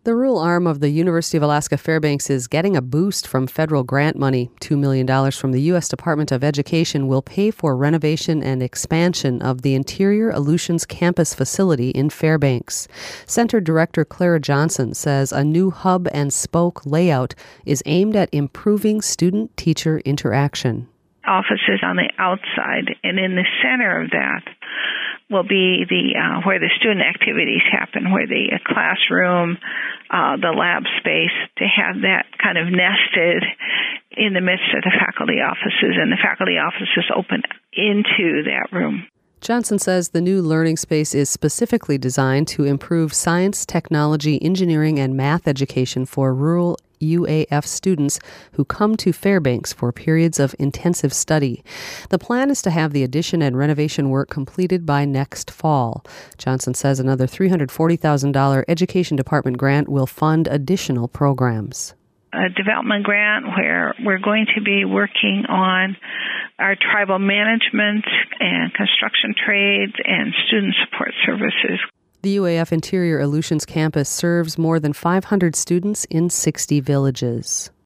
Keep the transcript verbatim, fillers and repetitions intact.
The rural arm of the University of Alaska Fairbanks is getting a boost from federal grant money. two million dollars from the U S Department of Education will pay for renovation and expansion of the Interior Aleutians campus facility in Fairbanks. Center Director Clara Johnson says a new hub and spoke layout is aimed at improving student-teacher interaction. Offices on the outside, and in the center of that will be the uh, where the student activities happen, where the uh, classroom, uh, the lab space, to have that kind of nested in the midst of the faculty offices, and the faculty offices open into that room. Johnson says the new learning space is specifically designed to improve science, technology, engineering, and math education for rural U A F students who come to Fairbanks for periods of intensive study. The plan is to have the addition and renovation work completed by next fall. Johnson says another three hundred forty thousand dollars Education Department grant will fund additional programs. A development grant where we're going to be working on our tribal management and construction trades and student support services. The U A F Interior Aleutians campus serves more than five hundred students in sixty villages.